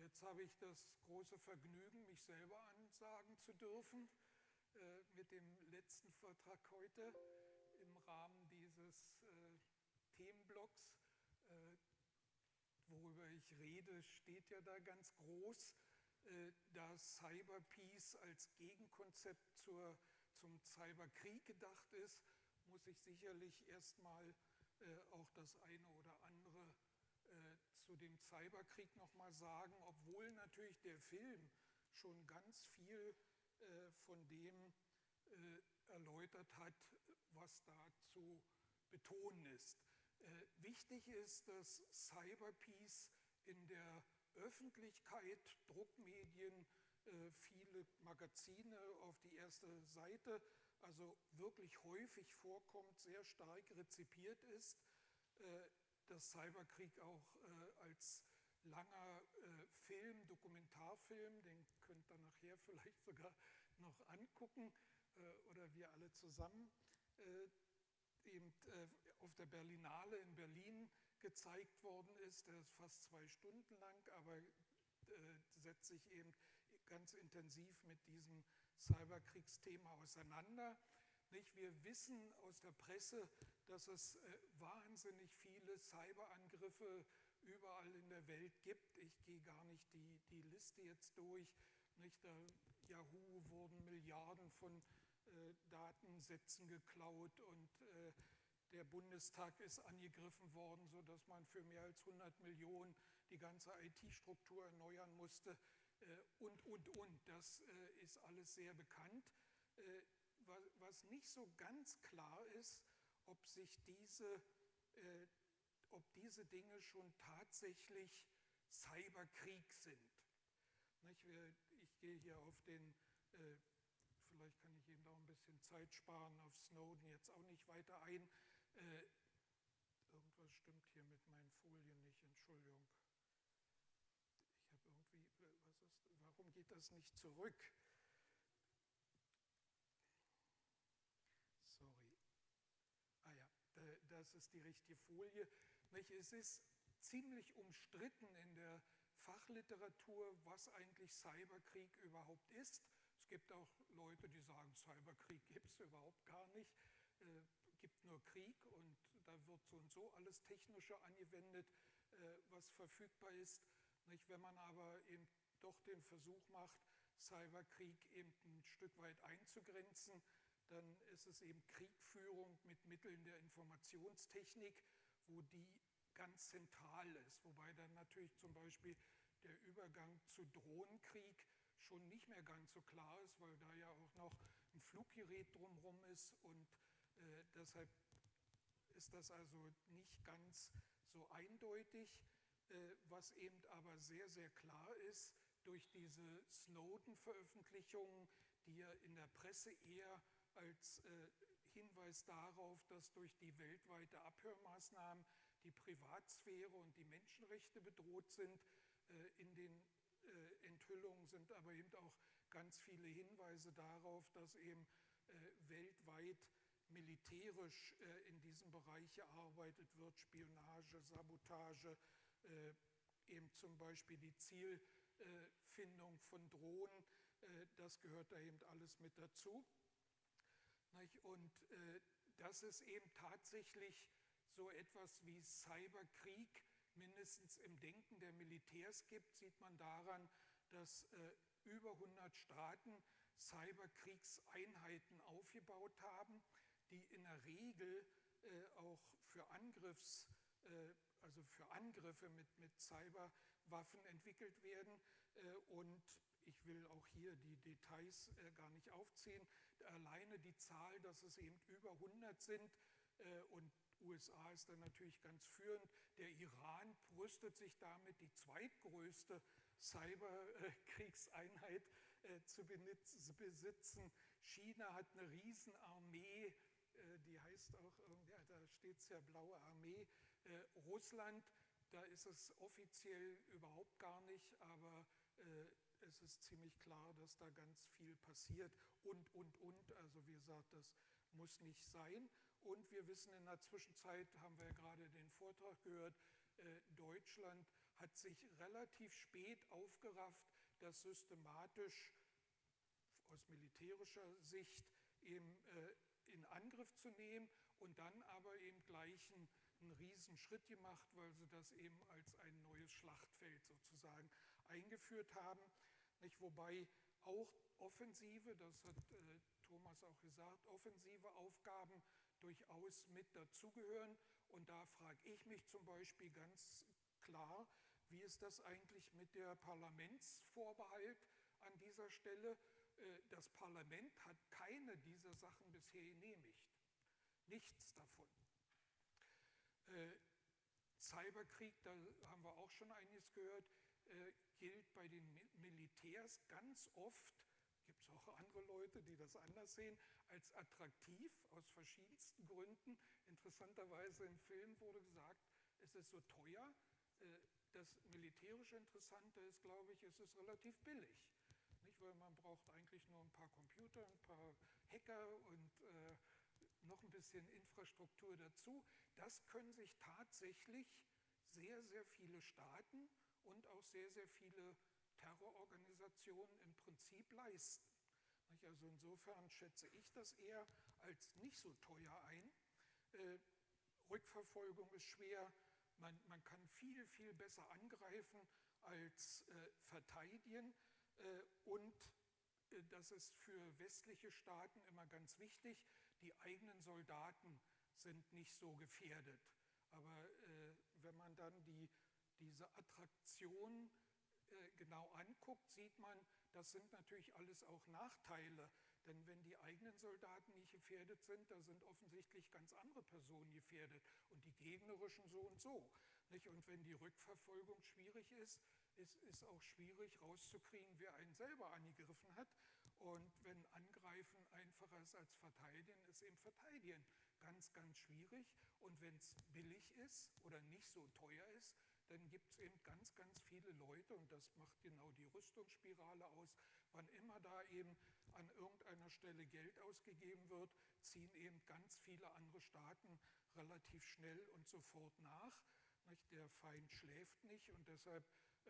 Jetzt habe ich das große Vergnügen, mich selber ansagen zu dürfen mit dem letzten Vortrag heute im Rahmen dieses Themenblocks. Worüber ich rede, steht ja da ganz groß. Da Cyberpeace als Gegenkonzept zum Cyberkrieg gedacht ist, muss ich sicherlich erstmal auch das eine oder andere zu dem Cyberkrieg nochmal sagen, obwohl natürlich der Film schon ganz viel von dem erläutert hat, was da zu betonen ist. Wichtig ist, dass Cyberpeace in der Öffentlichkeit, Druckmedien, viele Magazine auf die erste Seite, also wirklich häufig vorkommt, sehr stark rezipiert ist, dass Cyberkrieg auch als langer Film, Dokumentarfilm, den könnt ihr nachher vielleicht sogar noch angucken oder wir alle zusammen, eben auf der Berlinale in Berlin gezeigt worden ist. Der ist fast 2 Stunden lang, aber setzt sich eben ganz intensiv mit diesem Cyberkriegsthema auseinander. Wir wissen aus der Presse, dass es wahnsinnig viele Cyberangriffe überall in der Welt gibt. Ich gehe gar nicht die Liste jetzt durch. Yahoo wurden Milliarden von Datensätzen geklaut und der Bundestag ist angegriffen worden, sodass man für mehr als 100 Millionen die ganze IT-Struktur erneuern musste und. Das ist alles sehr bekannt. Was nicht so ganz klar ist, ob diese Dinge schon tatsächlich Cyberkrieg sind. Ich gehe hier auf den, vielleicht kann ich Ihnen da ein bisschen Zeit sparen, auf Snowden jetzt auch nicht weiter ein. Irgendwas stimmt hier mit meinen Folien nicht, Entschuldigung. Ich habe irgendwie, warum geht das nicht zurück? Sorry. Ah ja, das ist die richtige Folie. Es ist ziemlich umstritten in der Fachliteratur, was eigentlich Cyberkrieg überhaupt ist. Es gibt auch Leute, die sagen, Cyberkrieg gibt es überhaupt gar nicht, gibt nur Krieg und da wird so und so alles Technische angewendet, was verfügbar ist. Wenn man aber eben doch den Versuch macht, Cyberkrieg eben ein Stück weit einzugrenzen, dann ist es eben Kriegführung mit Mitteln der Informationstechnik, wo die ganz zentral ist. Wobei dann natürlich zum Beispiel der Übergang zu Drohnenkrieg schon nicht mehr ganz so klar ist, weil da ja auch noch ein Fluggerät drumherum ist und deshalb ist das also nicht ganz so eindeutig. Was eben aber sehr, sehr klar ist, durch diese Snowden-Veröffentlichungen, die ja in der Presse eher als Hinweis darauf, dass durch die weltweite Abhörmaßnahmen die Privatsphäre und die Menschenrechte bedroht sind. In den Enthüllungen sind aber eben auch ganz viele Hinweise darauf, dass eben weltweit militärisch in diesem Bereich gearbeitet wird, Spionage, Sabotage, eben zum Beispiel die Zielfindung von Drohnen, das gehört da eben alles mit dazu. Und dass es eben tatsächlich so etwas wie Cyberkrieg mindestens im Denken der Militärs gibt, sieht man daran, dass über 100 Staaten Cyberkriegseinheiten aufgebaut haben, die in der Regel auch für Angriffe mit Cyberwaffen entwickelt werden. Und ich will auch hier die Details gar nicht aufzählen. Alleine die Zahl, dass es eben über 100 sind und USA ist dann natürlich ganz führend. Der Iran brüstet sich damit, die zweitgrößte Cyberkriegseinheit zu besitzen. China hat eine Riesenarmee, die heißt auch, ja, da steht es ja Blaue Armee. Russland, da ist es offiziell überhaupt gar nicht, aber es ist ziemlich klar, dass da ganz viel passiert und. Also wie gesagt, das muss nicht sein. Und wir wissen in der Zwischenzeit, haben wir ja gerade den Vortrag gehört, Deutschland hat sich relativ spät aufgerafft, das systematisch aus militärischer Sicht eben in Angriff zu nehmen und dann aber eben gleich einen Riesenschritt gemacht, weil sie das eben als ein neues Schlachtfeld sozusagen eingeführt haben. Nicht? Wobei auch offensive, das hat Thomas auch gesagt, offensive Aufgaben durchaus mit dazugehören. Und da frage ich mich zum Beispiel ganz klar, wie ist das eigentlich mit der Parlamentsvorbehalt an dieser Stelle? Das Parlament hat keine dieser Sachen bisher genehmigt. Nichts davon. Cyberkrieg, da haben wir auch schon einiges gehört, gilt bei den Militärs ganz oft, gibt es auch andere Leute, die das anders sehen, als attraktiv aus verschiedensten Gründen. Interessanterweise im Film wurde gesagt, es ist so teuer. Das militärisch Interessante ist, glaube ich, es ist relativ billig. Nicht? Weil man braucht eigentlich nur ein paar Computer, ein paar Hacker und noch ein bisschen Infrastruktur dazu. Das können sich tatsächlich sehr, sehr viele Staaten und auch sehr, sehr viele Terrororganisationen im Prinzip leisten. Also insofern schätze ich das eher als nicht so teuer ein. Rückverfolgung ist schwer, man kann viel, viel besser angreifen als verteidigen und das ist für westliche Staaten immer ganz wichtig, die eigenen Soldaten sind nicht so gefährdet. Aber wenn man dann diese Attraktion genau anguckt, sieht man, das sind natürlich alles auch Nachteile. Denn wenn die eigenen Soldaten nicht gefährdet sind, da sind offensichtlich ganz andere Personen gefährdet und die gegnerischen so und so. Nicht? Und wenn die Rückverfolgung schwierig ist, ist auch schwierig rauszukriegen, wer einen selber angegriffen hat. Und wenn Angreifen einfacher ist als Verteidigen, ist eben Verteidigen ganz, ganz schwierig. Und wenn es billig ist oder nicht so teuer ist, dann gibt es eben ganz, ganz viele Leute, und das macht genau die Rüstungsspirale aus, wann immer da eben an irgendeiner Stelle Geld ausgegeben wird, ziehen eben ganz viele andere Staaten relativ schnell und sofort nach. Nicht? Der Feind schläft nicht und deshalb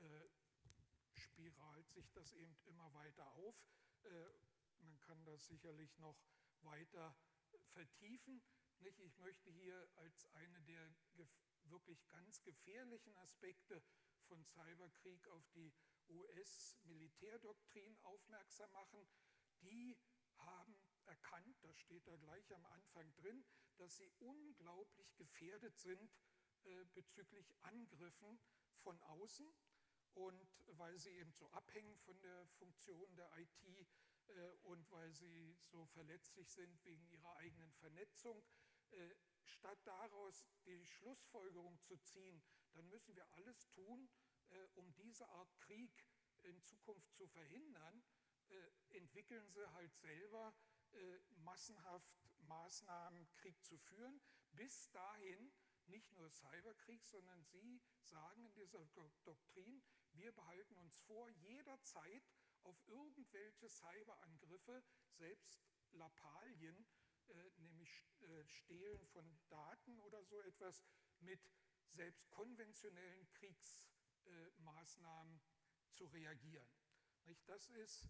spiralt sich das eben immer weiter auf. Man kann das sicherlich noch weiter vertiefen. Nicht? Ich möchte hier als eine der wirklich ganz gefährlichen Aspekte von Cyberkrieg auf die US-Militärdoktrin aufmerksam machen. Die haben erkannt, das steht da gleich am Anfang drin, dass sie unglaublich gefährdet sind bezüglich Angriffen von außen. Und weil sie eben so abhängen von der Funktion der IT und weil sie so verletzlich sind wegen ihrer eigenen Vernetzung, statt daraus die Schlussfolgerung zu ziehen, dann müssen wir alles tun, um diese Art Krieg in Zukunft zu verhindern, entwickeln sie halt selber massenhaft Maßnahmen, Krieg zu führen, bis dahin nicht nur Cyberkrieg, sondern sie sagen in dieser Doktrin, wir behalten uns vor, jederzeit auf irgendwelche Cyberangriffe, selbst Lappalien, nämlich Stehlen von Daten oder so etwas, mit selbst konventionellen Kriegsmaßnahmen zu reagieren. Das ist,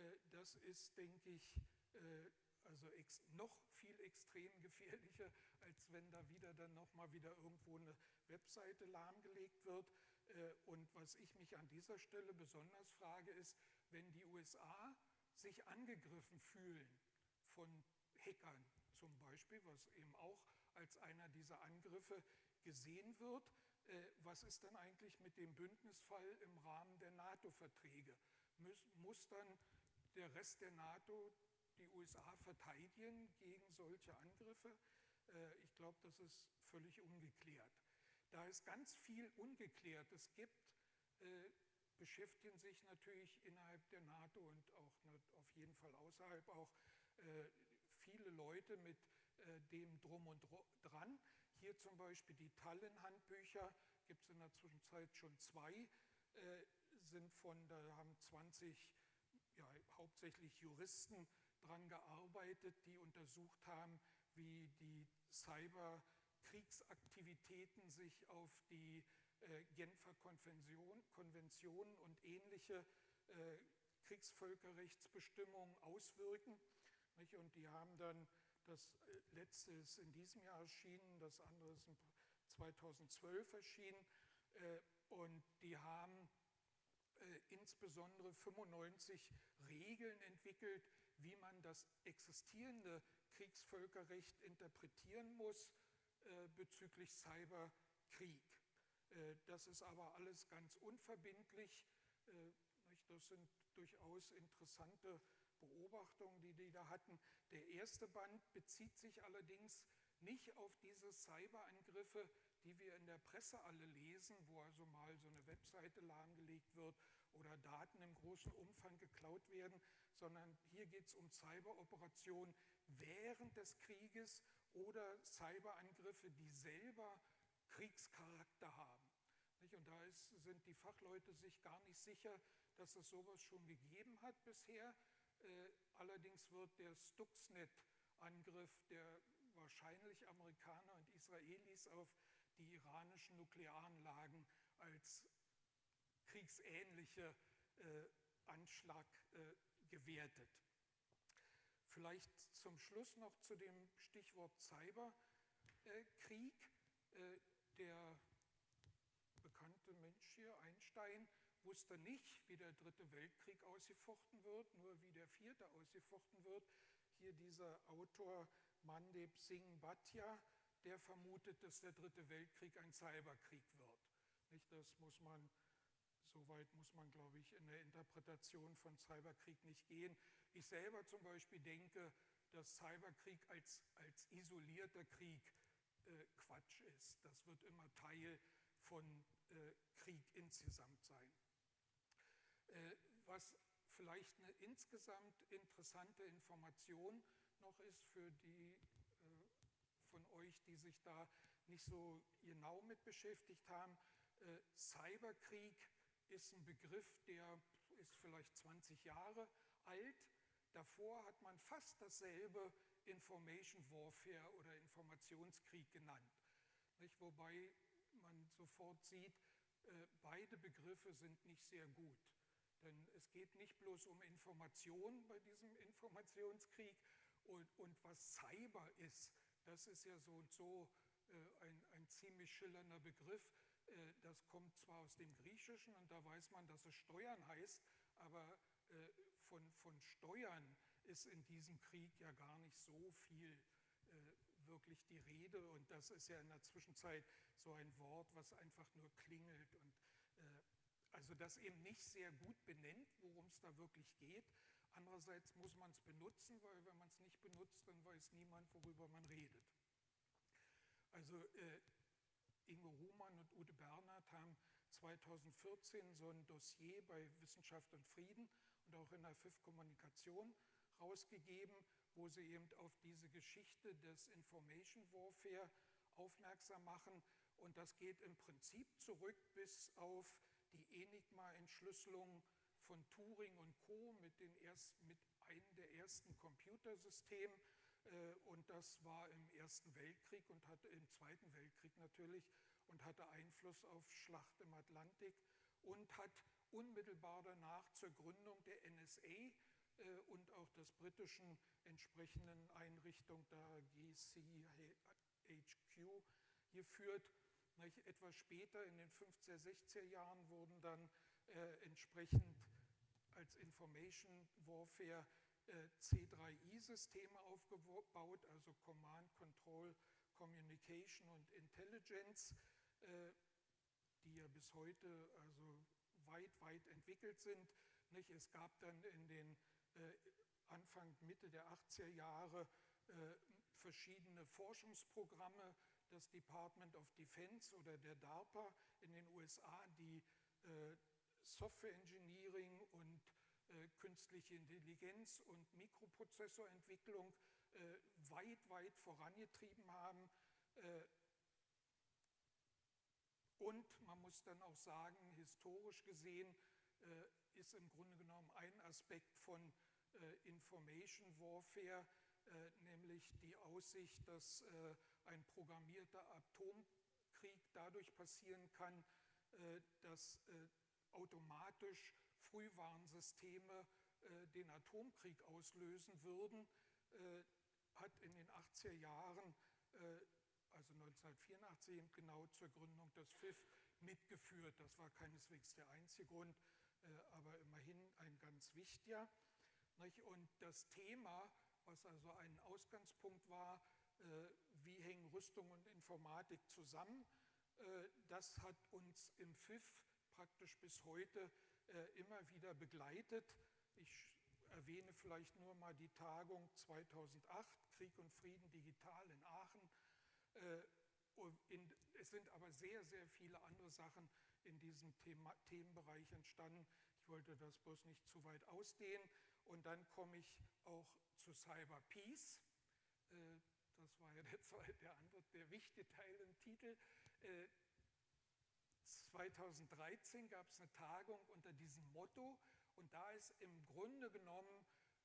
denke ich, also noch viel extrem gefährlicher, als wenn da dann nochmal wieder irgendwo eine Webseite lahmgelegt wird. Und was ich mich an dieser Stelle besonders frage, ist, wenn die USA sich angegriffen fühlen von Hackern zum Beispiel, was eben auch als einer dieser Angriffe gesehen wird, was ist dann eigentlich mit dem Bündnisfall im Rahmen der NATO-Verträge? Muss dann der Rest der NATO die USA verteidigen gegen solche Angriffe? Ich glaube, das ist völlig ungeklärt. Da ist ganz viel ungeklärt. Es gibt, beschäftigen sich natürlich innerhalb der NATO und auch auf jeden Fall außerhalb auch viele Leute mit dem Drum und Dran. Hier zum Beispiel die Tallinn-Handbücher, gibt es in der Zwischenzeit schon 2, da haben 20 hauptsächlich Juristen dran gearbeitet, die untersucht haben, wie die Cyberkriegsaktivitäten sich auf die Genfer Konventionen und ähnliche Kriegsvölkerrechtsbestimmungen auswirken. Nicht? Und die haben dann, das letzte ist in diesem Jahr erschienen, das andere ist 2012 erschienen, und die haben insbesondere 95 Regeln entwickelt, wie man das existierende Kriegsvölkerrecht interpretieren muss bezüglich Cyberkrieg. Das ist aber alles ganz unverbindlich. Das sind durchaus interessante Beobachtungen, die da hatten. Der erste Band bezieht sich allerdings nicht auf diese Cyberangriffe, die wir in der Presse alle lesen, wo also mal so eine Webseite lahmgelegt wird oder Daten im großen Umfang geklaut werden, sondern hier geht es um Cyberoperationen während des Krieges oder Cyberangriffe, die selber Kriegscharakter haben. Und da sind die Fachleute sich gar nicht sicher, dass es sowas schon gegeben hat bisher. Allerdings wird der Stuxnet-Angriff der wahrscheinlich Amerikaner und Israelis auf die iranischen Nuklearanlagen als kriegsähnlicher Anschlag gewertet. Vielleicht zum Schluss noch zu dem Stichwort Cyberkrieg. Der bekannte Mensch hier, Einstein, wusste nicht, wie der Dritte Weltkrieg ausgefochten wird, nur wie der Vierte ausgefochten wird. Hier dieser Autor Mandip Singh Bhatia, der vermutet, dass der Dritte Weltkrieg ein Cyberkrieg wird. Das muss man, so weit muss man, glaube ich, in der Interpretation von Cyberkrieg nicht gehen. Ich selber zum Beispiel denke, dass Cyberkrieg als isolierter Krieg Quatsch ist. Das wird immer Teil von Krieg insgesamt sein. Was vielleicht eine insgesamt interessante Information noch ist für die von euch, die sich da nicht so genau mit beschäftigt haben. Cyberkrieg ist ein Begriff, der ist vielleicht 20 Jahre alt. Davor hat man fast dasselbe Information Warfare oder Informationskrieg genannt. Nicht? Wobei man sofort sieht, beide Begriffe sind nicht sehr gut. Denn es geht nicht bloß um Information bei diesem Informationskrieg und was Cyber ist, das ist ja so und so ein ziemlich schillernder Begriff. Das kommt zwar aus dem Griechischen und da weiß man, dass es Steuern heißt, aber von Steuern ist in diesem Krieg ja gar nicht so viel wirklich die Rede, und das ist ja in der Zwischenzeit so ein Wort, was einfach nur klingelt und also das eben nicht sehr gut benennt, worum es da wirklich geht. Andererseits muss man es benutzen, weil wenn man es nicht benutzt, dann weiß niemand, worüber man redet. Also Ingo Ruhmann und Ute Bernhard haben 2014 so ein Dossier bei Wissenschaft und Frieden und auch in der FIF Kommunikation rausgegeben, wo sie eben auf diese Geschichte des Information Warfare aufmerksam machen. Und das geht im Prinzip zurück bis auf die Enigma-Entschlüsselung von Turing und Co. mit einem der ersten Computersystemen. Und das war im Ersten Weltkrieg und hatte im Zweiten Weltkrieg natürlich und hatte Einfluss auf Schlacht im Atlantik und hat unmittelbar danach zur Gründung der NSA und auch des britischen entsprechenden Einrichtung der GCHQ geführt. Etwas später, in den 50er, 60er Jahren, wurden dann entsprechend als Information Warfare C3I-Systeme aufgebaut, also Command, Control, Communication und Intelligence, die ja bis heute also weit entwickelt sind. Es gab dann in den Anfang, Mitte der 80er Jahre verschiedene Forschungsprogramme, das Department of Defense oder der DARPA in den USA, die Software Engineering und künstliche Intelligenz und Mikroprozessorentwicklung weit vorangetrieben haben. Und man muss dann auch sagen, historisch gesehen ist im Grunde genommen ein Aspekt von Information Warfare, nämlich die Aussicht, dass ein programmierter Atomkrieg dadurch passieren kann, dass automatisch Frühwarnsysteme den Atomkrieg auslösen würden, hat in den 80er Jahren, also 1984 eben genau zur Gründung des FIF mitgeführt. Das war keineswegs der einzige Grund, aber immerhin ein ganz wichtiger. Und das Thema, was also ein Ausgangspunkt war, wie hängen Rüstung und Informatik zusammen, das hat uns im FIF praktisch bis heute immer wieder begleitet. Ich erwähne vielleicht nur mal die Tagung 2008, Krieg und Frieden digital in Aachen. Es sind aber sehr, sehr viele andere Sachen in diesem Themenbereich entstanden. Ich wollte das bloß nicht zu weit ausdehnen. Und dann komme ich auch zu Cyber Peace. Das war ja der wichtige Teil im Titel. 2013 gab es eine Tagung unter diesem Motto und da ist im Grunde genommen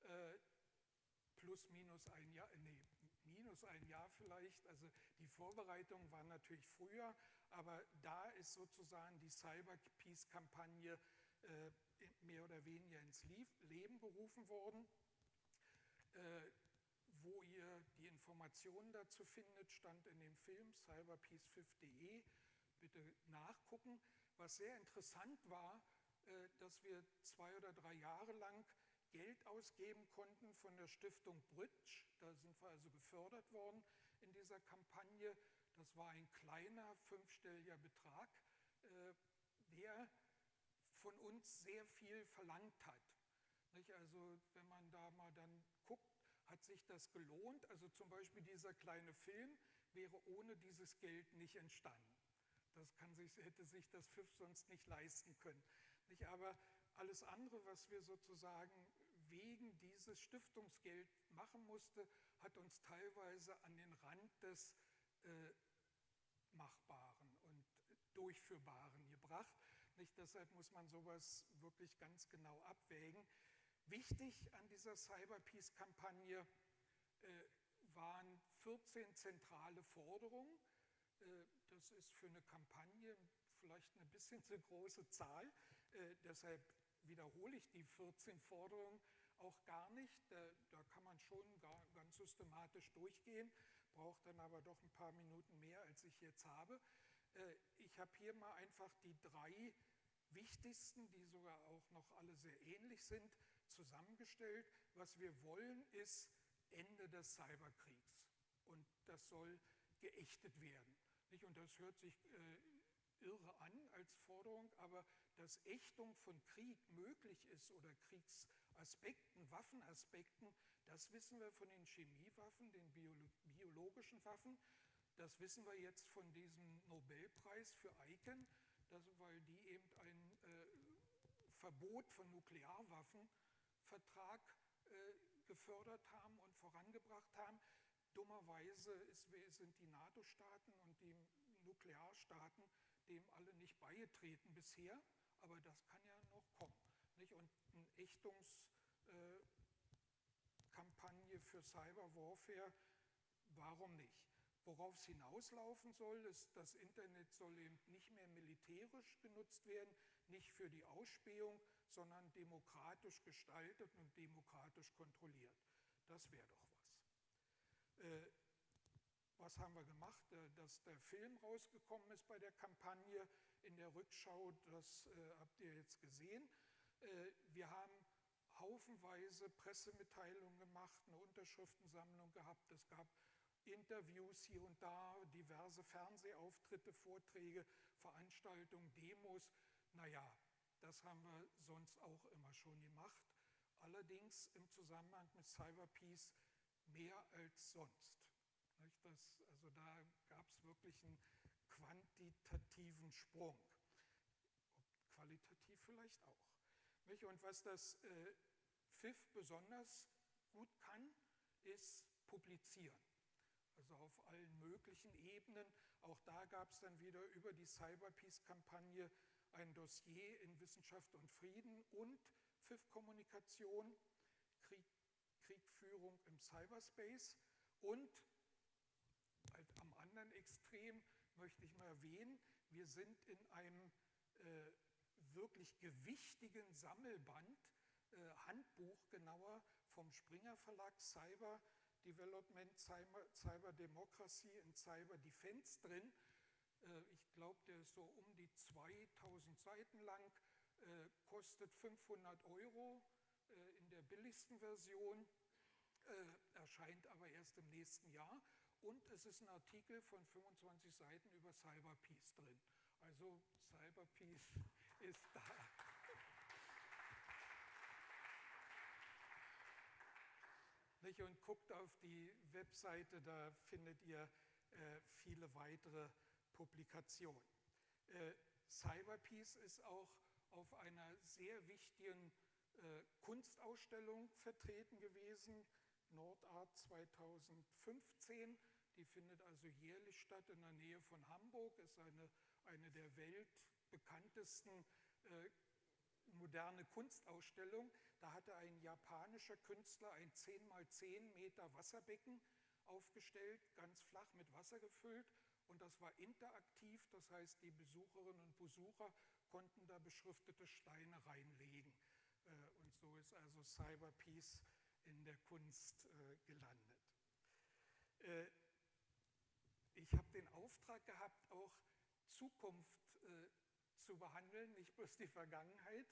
plus minus ein Jahr, minus ein Jahr vielleicht, also die Vorbereitungen waren natürlich früher, aber da ist sozusagen die Cyber Peace Kampagne mehr oder weniger ins Leben gerufen worden. Wo ihr die Informationen dazu findet, stand in dem Film cyberpeace5.de. Bitte nachgucken. Was sehr interessant war, dass wir 2 oder 3 Jahre lang Geld ausgeben konnten von der Stiftung Bridge. Da sind wir also gefördert worden in dieser Kampagne. Das war ein kleiner 5-stelliger Betrag, der von uns sehr viel verlangt hat. Also wenn man da mal dann guckt, hat sich das gelohnt? Also zum Beispiel dieser kleine Film wäre ohne dieses Geld nicht entstanden. Hätte sich das FIF sonst nicht leisten können. Aber alles andere, was wir sozusagen wegen dieses Stiftungsgeld machen mussten, hat uns teilweise an den Rand des Machbaren und Durchführbaren gebracht. Deshalb muss man sowas wirklich ganz genau abwägen. Wichtig an dieser Cyber Peace Kampagne waren 14 zentrale Forderungen. Das ist für eine Kampagne vielleicht eine bisschen zu große Zahl. Deshalb wiederhole ich die 14 Forderungen auch gar nicht. Da kann man schon ganz systematisch durchgehen, braucht dann aber doch ein paar Minuten mehr, als ich jetzt habe. Ich habe hier mal einfach die 3 wichtigsten, die sogar auch noch alle sehr ähnlich sind, zusammengestellt. Was wir wollen, ist Ende des Cyberkriegs. Und das soll geächtet werden. Und das hört sich irre an als Forderung, aber dass Ächtung von Krieg möglich ist oder Kriegsaspekten, Waffenaspekten, das wissen wir von den Chemiewaffen, den biologischen Waffen. Das wissen wir jetzt von diesem Nobelpreis für ICAN, weil die eben ein Verbot von Nuklearwaffenvertrag gefördert haben und vorangebracht haben. Dummerweise sind die NATO-Staaten und die Nuklearstaaten dem alle nicht beigetreten bisher, aber das kann ja noch kommen. Und eine Ächtungskampagne für Cyberwarfare, warum nicht? Worauf es hinauslaufen soll, ist, das Internet soll eben nicht mehr militärisch genutzt werden, nicht für die Ausspähung, sondern demokratisch gestaltet und demokratisch kontrolliert. Das wäre doch was. Was haben wir gemacht? Dass der Film rausgekommen ist bei der Kampagne in der Rückschau, das habt ihr jetzt gesehen. Wir haben haufenweise Pressemitteilungen gemacht, eine Unterschriftensammlung gehabt. Es gab Interviews hier und da, diverse Fernsehauftritte, Vorträge, Veranstaltungen, Demos. Naja, das haben wir sonst auch immer schon gemacht. Allerdings im Zusammenhang mit Cyber Peace mehr als sonst. Also da gab es wirklich einen quantitativen Sprung. Qualitativ vielleicht auch. Und was das FIF besonders gut kann, ist publizieren. Also auf allen möglichen Ebenen. Auch da gab es dann wieder über die Cyber Peace-Kampagne ein Dossier in Wissenschaft und Frieden und FIF-Kommunikation, Kriegführung im Cyberspace. Und halt am anderen Extrem möchte ich mal erwähnen, wir sind in einem wirklich gewichtigen Sammelband, Handbuch genauer, vom Springer Verlag, Cyber Development, Cyber Democracy and Cyber Defense drin. Ich glaube, der ist so um die 2000 Seiten lang, kostet 500 Euro in der billigsten Version, erscheint aber erst im nächsten Jahr. Und es ist ein Artikel von 25 Seiten über Cyberpeace drin. Also Cyberpeace ist da. Und guckt auf die Webseite, da findet ihr viele weitere Publikationen. Cyberpeace ist auch auf einer sehr wichtigen Kunstausstellung vertreten gewesen, Nordart 2015. Die findet also jährlich statt in der Nähe von Hamburg, ist eine der weltbekanntesten moderne Kunstausstellung. Da hatte ein japanischer Künstler ein 10x10 Meter Wasserbecken aufgestellt, ganz flach mit Wasser gefüllt, und das war interaktiv, das heißt, die Besucherinnen und Besucher konnten da beschriftete Steine reinlegen. Und so ist also Cyberpeace in der Kunst gelandet. Ich habe den Auftrag gehabt, auch Zukunft zu behandeln, nicht bloß die Vergangenheit.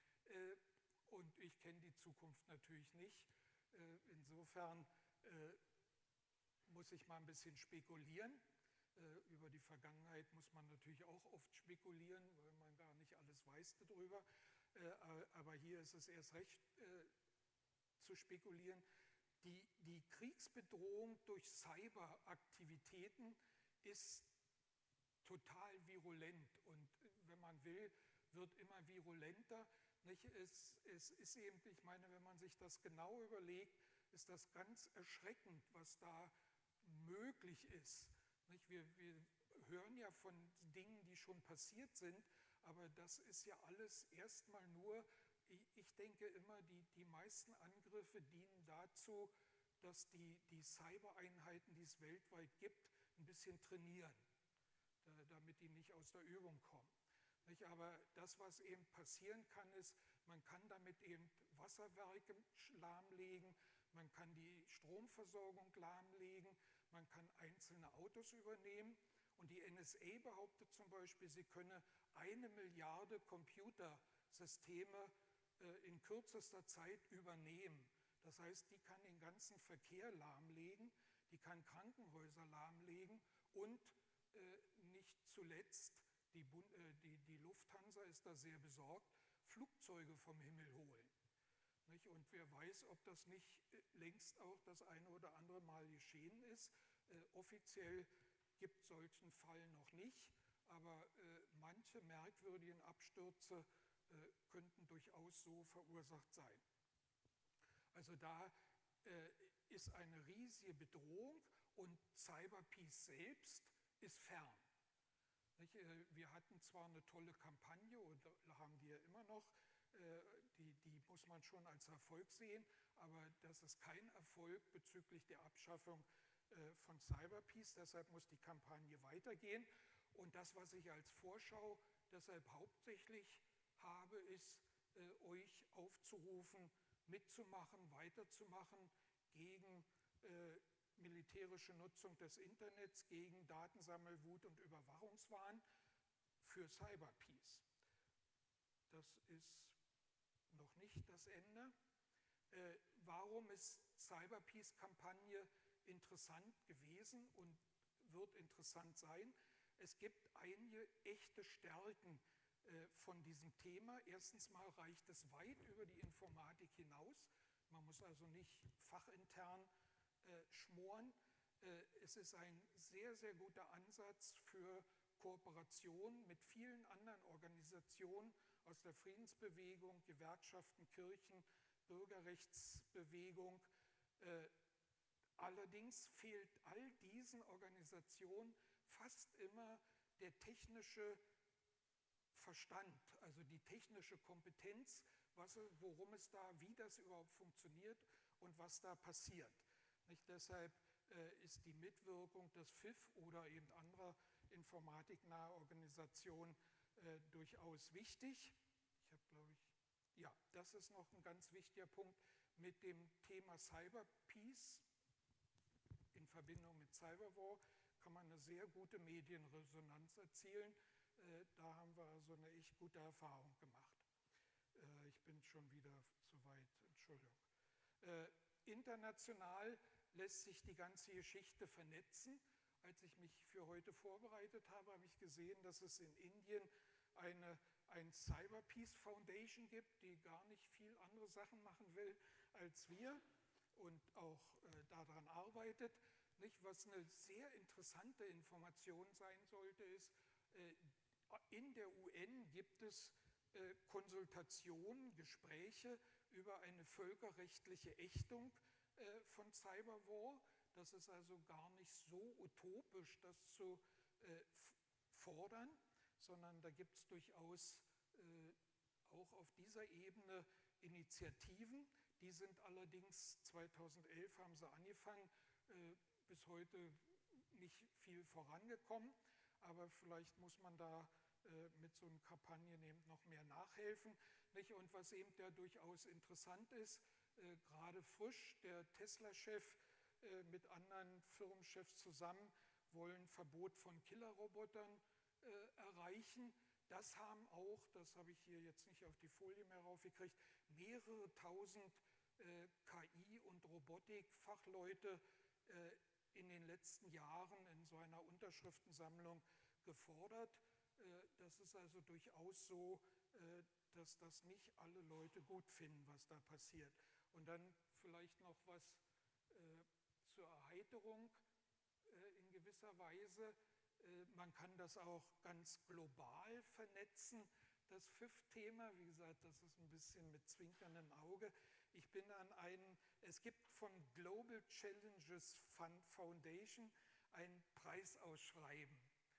Und ich kenne die Zukunft natürlich nicht. Insofern muss ich mal ein bisschen spekulieren. Über die Vergangenheit muss man natürlich auch oft spekulieren, weil man gar nicht alles weiß darüber. Aber hier ist es erst recht zu spekulieren. Die Kriegsbedrohung durch Cyberaktivitäten ist total virulent und wenn man will, wird immer virulenter. Nicht? Es ist eben, ich meine, wenn man sich das genau überlegt, ist das ganz erschreckend, was da möglich ist. Nicht? Wir hören ja von Dingen, die schon passiert sind, aber das ist ja alles erstmal nur, ich denke immer, die meisten Angriffe dienen dazu, dass die Cybereinheiten, die es weltweit gibt, ein bisschen trainieren, damit die nicht aus der Übung kommen. Nicht? Aber das, was eben passieren kann, ist, man kann damit eben Wasserwerke lahmlegen, man kann die Stromversorgung lahmlegen, man kann einzelne Autos übernehmen. Und die NSA behauptet zum Beispiel, sie könne 1 Milliarde Computersysteme in kürzester Zeit übernehmen. Das heißt, die kann den ganzen Verkehr lahmlegen, die kann Krankenhäuser lahmlegen und nicht zuletzt, die Lufthansa ist da sehr besorgt, Flugzeuge vom Himmel holen. Nicht? Und wer weiß, ob das nicht längst auch das eine oder andere Mal geschehen ist. Offiziell gibt es solchen Fall noch nicht, aber manche merkwürdigen Abstürze könnten durchaus so verursacht sein. Also da ist eine riesige Bedrohung und Cyberpeace selbst ist fern. Nicht? Wir hatten zwar eine tolle Kampagne und haben die ja immer noch, die muss man schon als Erfolg sehen, aber das ist kein Erfolg bezüglich der Abschaffung von Cyberpeace, deshalb muss die Kampagne weitergehen. Und das, was ich als Vorschau deshalb hauptsächlich habe, ist, euch aufzurufen, mitzumachen, weiterzumachen gegen militärische Nutzung des Internets, gegen Datensammelwut und Überwachungswahn für Cyberpeace. Das ist noch nicht das Ende. Warum ist Cyberpeace-Kampagne interessant gewesen und wird interessant sein? Es gibt einige echte Stärken von diesem Thema. Erstens mal reicht es weit über die Informatik hinaus. Man muss also nicht fachintern schmoren. Es ist ein sehr, sehr guter Ansatz für Kooperation mit vielen anderen Organisationen aus der Friedensbewegung, Gewerkschaften, Kirchen, Bürgerrechtsbewegung. Allerdings fehlt all diesen Organisationen fast immer der technische Verstand, also die technische Kompetenz, worum es da, wie das überhaupt funktioniert und was da passiert. Nicht? Deshalb ist die Mitwirkung des FIF oder eben anderer informatiknahe Organisationen durchaus wichtig. Ich habe, glaube ich, ja, das ist noch ein ganz wichtiger Punkt. Mit dem Thema Cyberpeace in Verbindung mit Cyberwar kann man eine sehr gute Medienresonanz erzielen. Da haben wir also eine echt gute Erfahrung gemacht. Ich bin schon wieder zu weit, Entschuldigung. International lässt sich die ganze Geschichte vernetzen. Als ich mich für heute vorbereitet habe, habe ich gesehen, dass es in Indien ein Cyberpeace Foundation gibt, die gar nicht viel andere Sachen machen will als wir und auch daran arbeitet. Nicht? Was eine sehr interessante Information sein sollte, ist, in der UN gibt es Konsultationen, Gespräche über eine völkerrechtliche Ächtung von Cyberwar. Das ist also gar nicht so utopisch, das zu fordern, sondern da gibt es durchaus auch auf dieser Ebene Initiativen. Die sind allerdings 2011 haben sie angefangen, bis heute nicht viel vorangekommen, aber vielleicht muss man da mit so einer Kampagne eben noch mehr nachhelfen. Nicht? Und was eben ja durchaus interessant ist, gerade frisch, der Tesla-Chef mit anderen Firmenchefs zusammen wollen Verbot von Killerrobotern erreichen. Das haben auch, das habe ich hier jetzt nicht auf die Folie mehr raufgekriegt, mehrere tausend KI- und Robotikfachleute in den letzten Jahren in so einer Unterschriftensammlung gefordert. Das ist also durchaus so, dass das nicht alle Leute gut finden, was da passiert. Und dann vielleicht noch was zur Erheiterung in gewisser Weise. Man kann das auch ganz global vernetzen, das FIF-Thema. Wie gesagt, das ist ein bisschen mit zwinkerndem Auge. Ich bin es gibt von Global Challenges Foundation ein Preisausschreiben.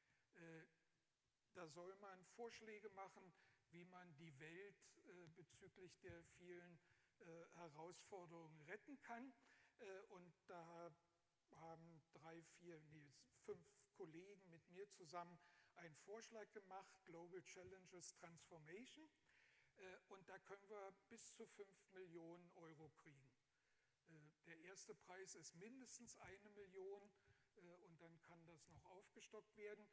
Da soll man Vorschläge machen, wie man die Welt bezüglich der vielen Herausforderungen retten kann. Und da haben 5 Kollegen mit mir zusammen einen Vorschlag gemacht, Global Challenges Transformation. Und da können wir bis zu 5 Millionen Euro kriegen. Der erste Preis ist mindestens 1 Million und dann kann das noch aufgestockt werden.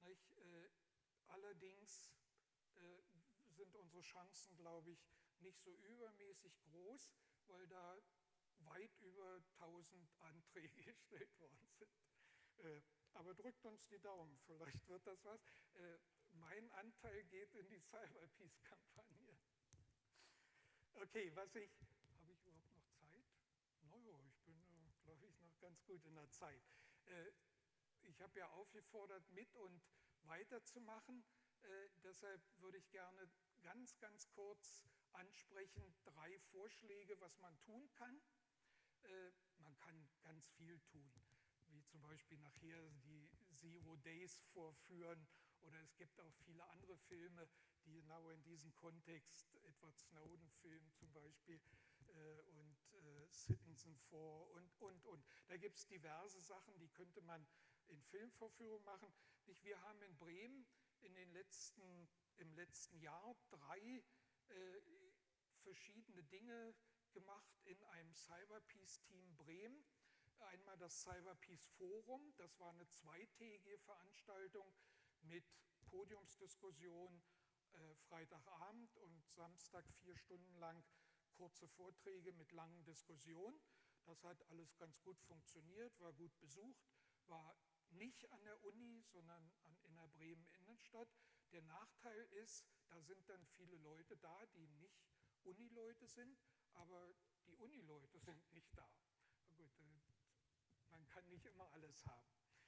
Allerdings sind unsere Chancen, glaube ich, nicht so übermäßig groß, weil da weit über 1000 Anträge gestellt worden sind. Aber drückt uns die Daumen, vielleicht wird das was. Mein Anteil geht in die Cyberpeace-Kampagne. Okay, habe ich überhaupt noch Zeit? Naja, ich bin, glaube ich, noch ganz gut in der Zeit. Ich habe ja aufgefordert, mit und weiterzumachen. Deshalb würde ich gerne ganz, ganz kurz ansprechen, 3 Vorschläge, was man tun kann. Man kann ganz viel tun, wie zum Beispiel nachher die Zero Days vorführen, oder es gibt auch viele andere Filme, die genau in diesem Kontext, Edward Snowden-Film zum Beispiel und Citizen 4 und. Da gibt es diverse Sachen, die könnte man in Filmvorführungen machen. Wir haben in Bremen im letzten Jahr 3 verschiedene Dinge gemacht in einem Cyberpeace-Team Bremen. Einmal das Cyberpeace Forum, das war eine 2-tägige Veranstaltung mit Podiumsdiskussion Freitagabend und Samstag 4 Stunden lang kurze Vorträge mit langen Diskussionen. Das hat alles ganz gut funktioniert, war gut besucht, war nicht an der Uni, sondern in der Bremen Innenstadt. Der Nachteil ist, da sind dann viele Leute da, die nicht Unileute sind, aber die Unileute sind nicht da. Gut, man kann nicht immer alles haben.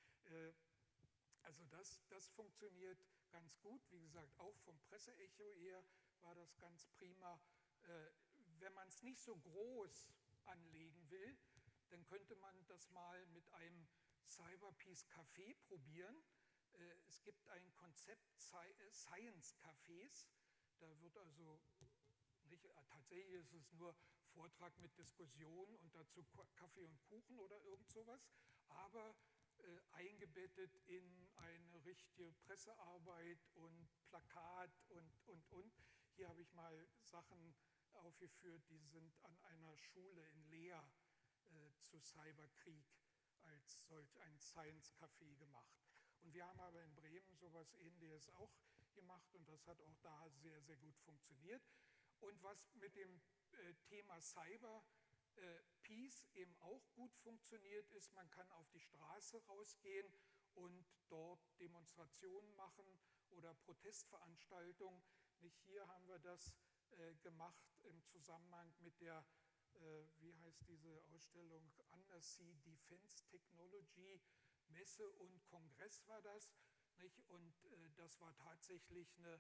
Also das funktioniert ganz gut. Wie gesagt, auch vom Presseecho her war das ganz prima. Wenn man es nicht so groß anlegen will, dann könnte man das mal mit einem Cyberpeace Café probieren. Es gibt ein Konzept Science Cafés. Da wird also nicht, tatsächlich ist es nur Vortrag mit Diskussion und dazu Kaffee und Kuchen oder irgend sowas. Aber eingebettet in eine richtige Pressearbeit und Plakat und. Hier habe ich mal Sachen aufgeführt, die sind an einer Schule in Leer zu Cyberkrieg als solch ein Science-Café gemacht. Und wir haben aber in Bremen sowas Ähnliches auch gemacht und das hat auch da sehr, sehr gut funktioniert. Und was mit dem Thema Cyber Peace eben auch gut funktioniert ist, man kann auf die Straße rausgehen und dort Demonstrationen machen oder Protestveranstaltungen. Nicht hier haben wir das gemacht im Zusammenhang mit der, wie heißt diese Ausstellung, Undersea Defense Technology Messe und Kongress war das. Nicht? Und das war tatsächlich eine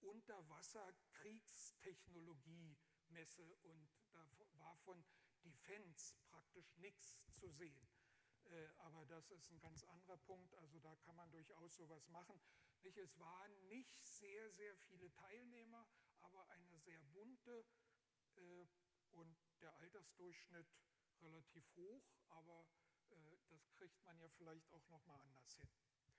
Unterwasserkriegstechnologie-Messe und da war von Defense praktisch nichts zu sehen. Aber das ist ein ganz anderer Punkt, also da kann man durchaus sowas machen. Nicht? Es waren nicht sehr, sehr viele Teilnehmer, aber eine sehr bunte und der Altersdurchschnitt relativ hoch, aber das kriegt man ja vielleicht auch nochmal anders hin.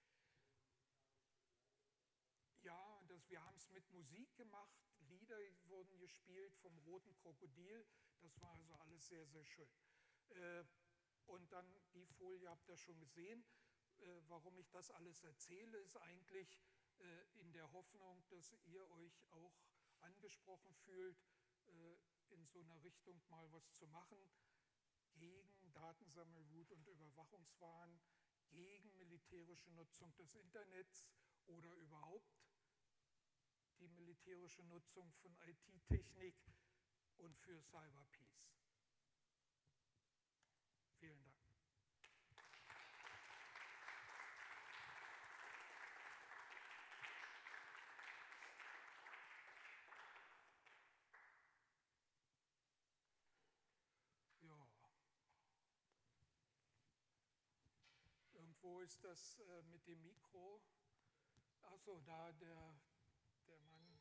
Ja, wir haben es mit Musik gemacht, Lieder wurden gespielt vom Roten Krokodil, das war also alles sehr, sehr schön. Und dann die Folie habt ihr schon gesehen. Warum ich das alles erzähle, ist eigentlich in der Hoffnung, dass ihr euch auch angesprochen fühlt, in so einer Richtung mal was zu machen, gegen Datensammelwut und Überwachungswahn, gegen militärische Nutzung des Internets oder überhaupt die militärische Nutzung von IT-Technik und für Cyberpeace. Vielen Dank. Ja. Irgendwo ist das mit dem Mikro. Achso, da der Mann.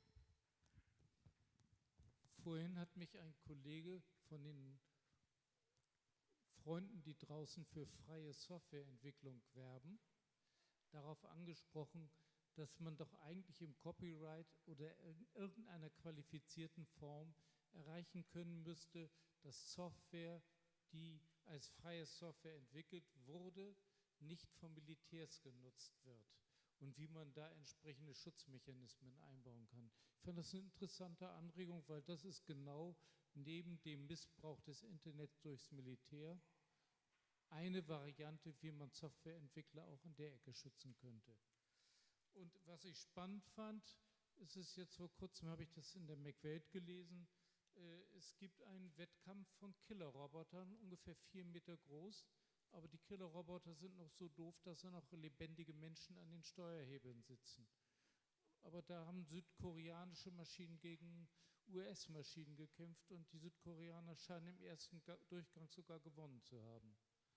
Vorhin hat mich ein Kollege von den Freunden, die draußen für freie Softwareentwicklung werben, darauf angesprochen, dass man doch eigentlich im Copyright oder in irgendeiner qualifizierten Form erreichen können müsste, dass Software, die als freie Software entwickelt wurde, nicht von Militärs genutzt wird und wie man da entsprechende Schutzmechanismen einbauen kann. Ich fand das eine interessante Anregung, weil das ist genau neben dem Missbrauch des Internets durchs Militär eine Variante, wie man Softwareentwickler auch in der Ecke schützen könnte. Und was ich spannend fand, ist es jetzt vor kurzem, habe ich das in der McWelt gelesen, es gibt einen Wettkampf von Killerrobotern, ungefähr 4 Meter groß, aber die Killerroboter sind noch so doof, dass da noch lebendige Menschen an den Steuerhebeln sitzen. Aber da haben südkoreanische Maschinen gegen US-Maschinen gekämpft und die Südkoreaner scheinen im ersten Durchgang sogar gewonnen zu haben.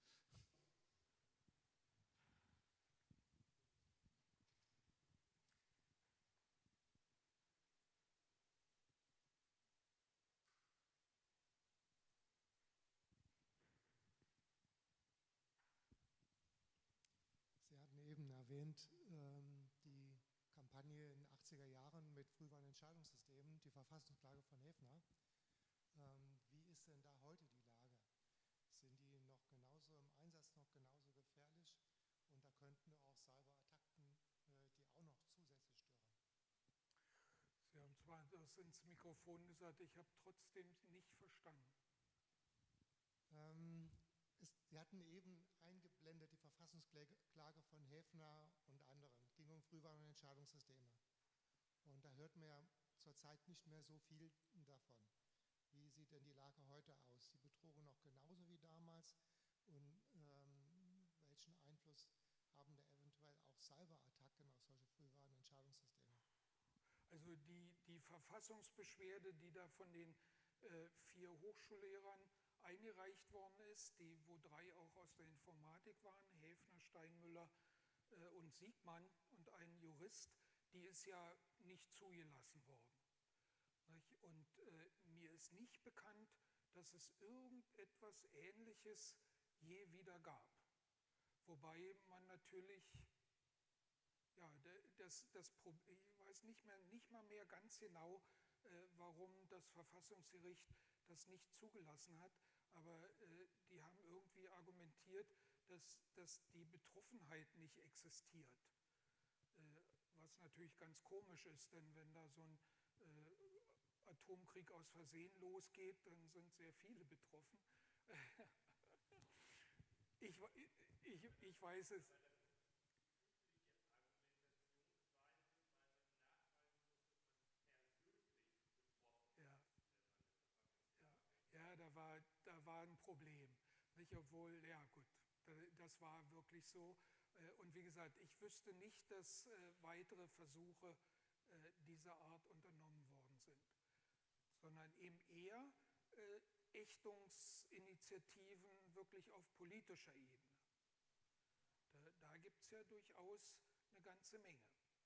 Sie hatten eben erwähnt, die Kampagne in den 80er Jahren mit Frühwarnentscheidungssystemen, die Verfassungsklage von Häfner. Wie ist denn da heute die Lage? Sind die noch genauso im Einsatz, noch genauso gefährlich? Und da könnten auch Cyberattacken die auch noch zusätzlich stören. Sie haben zwar das ins Mikrofon gesagt, ich habe trotzdem nicht verstanden. Sie hatten eben eingeblendet die Verfassungsklage von Häfner und anderen. Es ging um Frühwarn- und Entscheidungssysteme. Und da hört man ja zurzeit nicht mehr so viel davon. Wie sieht denn die Lage heute aus? Die Bedrohung noch genauso wie damals? Und welchen Einfluss haben da eventuell auch Cyberattacken auf solche Frühwarn- und Entscheidungssysteme? Also die Verfassungsbeschwerde, die da von den 4 Hochschullehrern eingereicht worden ist, wo 3 auch aus der Informatik waren, Häfner, Steinmüller und Siegmann und ein Jurist, die ist ja nicht zugelassen worden. Nicht? Und mir ist nicht bekannt, dass es irgendetwas Ähnliches je wieder gab. Wobei man natürlich, ja, ich weiß nicht mal mehr ganz genau, warum das Verfassungsgericht das nicht zugelassen hat, aber die haben irgendwie argumentiert, dass die Betroffenheit nicht existiert. Was natürlich ganz komisch ist, denn wenn da so ein Atomkrieg aus Versehen losgeht, dann sind sehr viele betroffen. Ich weiß es. Ja, ja, da war ein Problem. Nicht? Obwohl, ja gut, das war wirklich so. Und wie gesagt, ich wüsste nicht, dass weitere Versuche dieser Art unternommen worden sind, sondern eben eher Ächtungsinitiativen wirklich auf politischer Ebene. Da gibt es ja durchaus eine ganze Menge.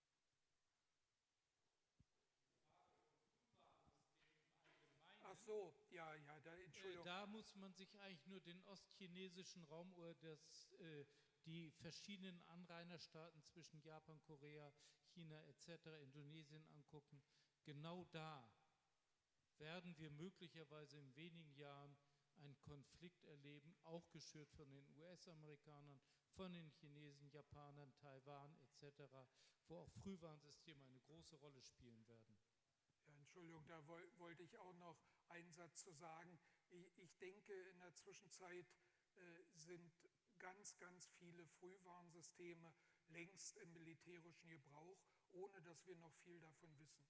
Ach so, ja, Entschuldigung. Da muss man sich eigentlich nur den ostchinesischen Raum oder die verschiedenen Anrainerstaaten zwischen Japan, Korea, China etc., Indonesien angucken. Genau da werden wir möglicherweise in wenigen Jahren einen Konflikt erleben, auch geschürt von den US-Amerikanern, von den Chinesen, Japanern, Taiwan etc., wo auch Frühwarnsysteme eine große Rolle spielen werden. Ja, Entschuldigung, da wollte ich auch noch einen Satz zu sagen. Ich denke, in der Zwischenzeit sind ganz viele Frühwarnsysteme längst im militärischen Gebrauch, ohne dass wir noch viel davon wissen.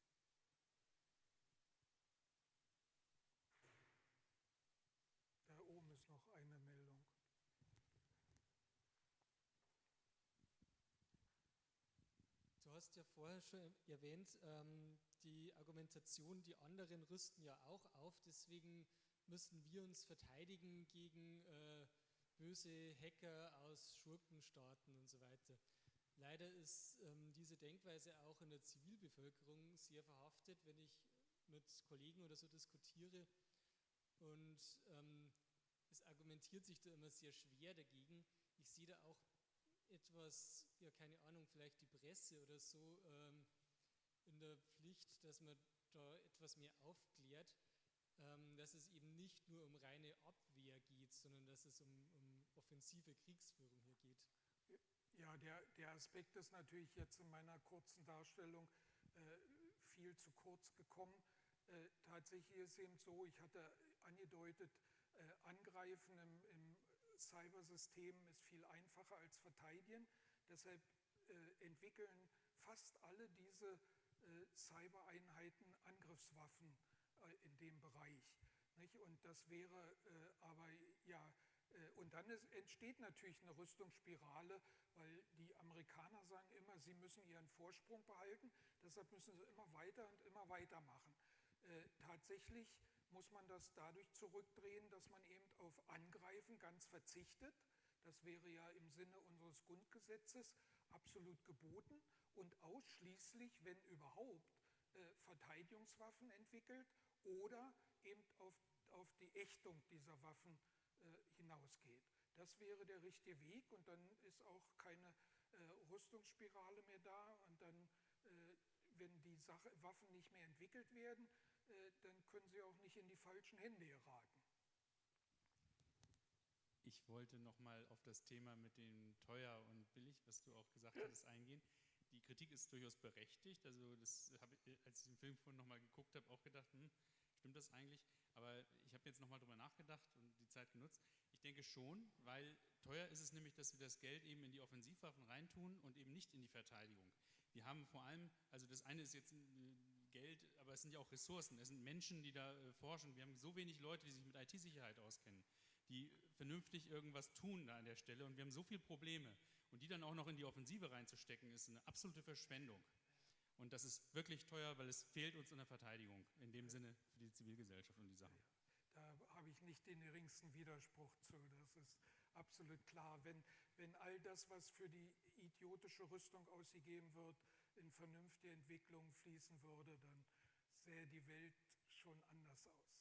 Da oben ist noch eine Meldung. Du hast ja vorher schon erwähnt, die Argumentation, die anderen rüsten ja auch auf, deswegen müssen wir uns verteidigen gegen böse Hacker aus Schurkenstaaten und so weiter. Leider ist diese Denkweise auch in der Zivilbevölkerung sehr verhaftet, wenn ich mit Kollegen oder so diskutiere, und es argumentiert sich da immer sehr schwer dagegen. Ich sehe da auch etwas, ja keine Ahnung, vielleicht die Presse oder so in der Pflicht, dass man da etwas mehr aufklärt, dass es eben nicht nur um reine Abwehr geht, sondern dass es um offensive Kriegsführung hier geht. Ja, der Aspekt ist natürlich jetzt in meiner kurzen Darstellung viel zu kurz gekommen. Tatsächlich ist es eben so, ich hatte angedeutet, Angreifen im Cybersystem ist viel einfacher als verteidigen. Deshalb entwickeln fast alle diese Cybereinheiten Angriffswaffen in dem Bereich. Nicht? Und das wäre aber, ja, und dann entsteht natürlich eine Rüstungsspirale, weil die Amerikaner sagen immer, sie müssen ihren Vorsprung behalten, deshalb müssen sie immer weiter und immer weiter machen. Tatsächlich muss man das dadurch zurückdrehen, dass man eben auf Angreifen ganz verzichtet. Das wäre ja im Sinne unseres Grundgesetzes absolut geboten und ausschließlich, wenn überhaupt, Verteidigungswaffen entwickelt oder eben auf die Ächtung dieser Waffen hinausgeht. Das wäre der richtige Weg und dann ist auch keine Rüstungsspirale mehr da und dann, wenn die Waffen nicht mehr entwickelt werden, dann können sie auch nicht in die falschen Hände geraten. Ich wollte nochmal auf das Thema mit dem teuer und billig, was du auch gesagt hattest, eingehen. Die Kritik ist durchaus berechtigt. Also das habe ich, als ich den Film vorhin nochmal geguckt habe, auch gedacht, stimmt das eigentlich? Aber ich habe jetzt nochmal drüber nachgedacht und die Zeit genutzt. Ich denke schon, weil teuer ist es nämlich, dass wir das Geld eben in die Offensivwaffen reintun und eben nicht in die Verteidigung. Wir haben vor allem, also das eine ist jetzt Geld, aber es sind ja auch Ressourcen, es sind Menschen, die da forschen. Wir haben so wenig Leute, die sich mit IT-Sicherheit auskennen, die vernünftig irgendwas tun da an der Stelle und wir haben so viele Probleme. Und die dann auch noch in die Offensive reinzustecken, ist eine absolute Verschwendung. Und das ist wirklich teuer, weil es fehlt uns in der Verteidigung, in dem Sinne für die Zivilgesellschaft und die Sachen. Da habe ich nicht den geringsten Widerspruch zu, das ist absolut klar. Wenn all das, was für die idiotische Rüstung ausgegeben wird, in vernünftige Entwicklung fließen würde, dann sähe die Welt schon anders aus.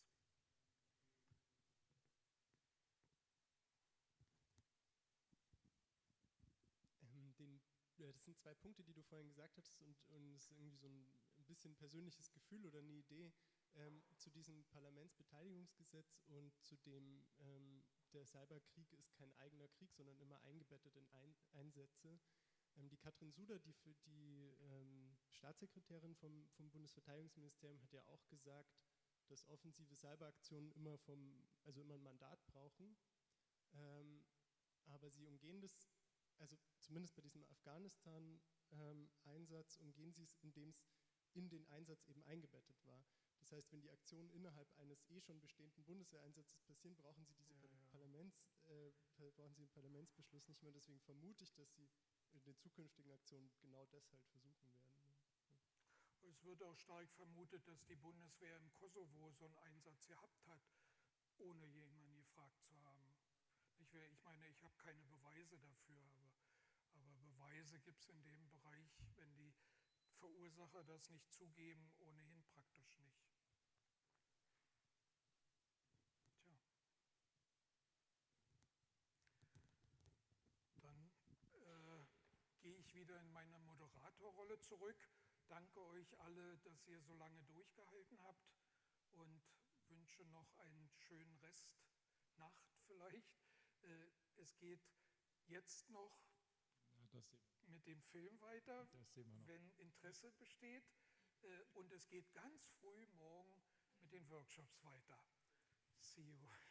das sind zwei Punkte, die du vorhin gesagt hattest und es ist irgendwie so ein bisschen persönliches Gefühl oder eine Idee zu diesem Parlamentsbeteiligungsgesetz und zu dem, der Cyberkrieg ist kein eigener Krieg, sondern immer eingebettet in Einsätze. Die Katrin Suder, die Staatssekretärin vom Bundesverteidigungsministerium, hat ja auch gesagt, dass offensive Cyberaktionen immer ein Mandat brauchen. Aber sie umgehen das, also zumindest bei diesem Afghanistan-Einsatz, umgehen sie es, indem es in den Einsatz eben eingebettet war. Das heißt, wenn die Aktionen innerhalb eines schon bestehenden Bundeswehreinsatzes passieren, brauchen sie brauchen sie einen Parlamentsbeschluss nicht mehr. Deswegen vermute ich, dass sie in den zukünftigen Aktionen genau das halt versuchen werden. Es wird auch stark vermutet, dass die Bundeswehr im Kosovo so einen Einsatz gehabt hat, ohne jemanden gefragt zu haben. Ich meine, ich habe keine Beweise dafür, aber Beweise gibt es in dem Bereich, wenn die Verursacher das nicht zugeben, ohnehin praktisch nicht. Tja. Dann gehe ich wieder in meine Moderatorrolle zurück. Danke euch alle, dass ihr so lange durchgehalten habt und wünsche noch einen schönen Rest Nacht vielleicht. Es geht jetzt noch mit dem Film weiter, wenn Interesse besteht. Und es geht ganz früh morgen mit den Workshops weiter. See you.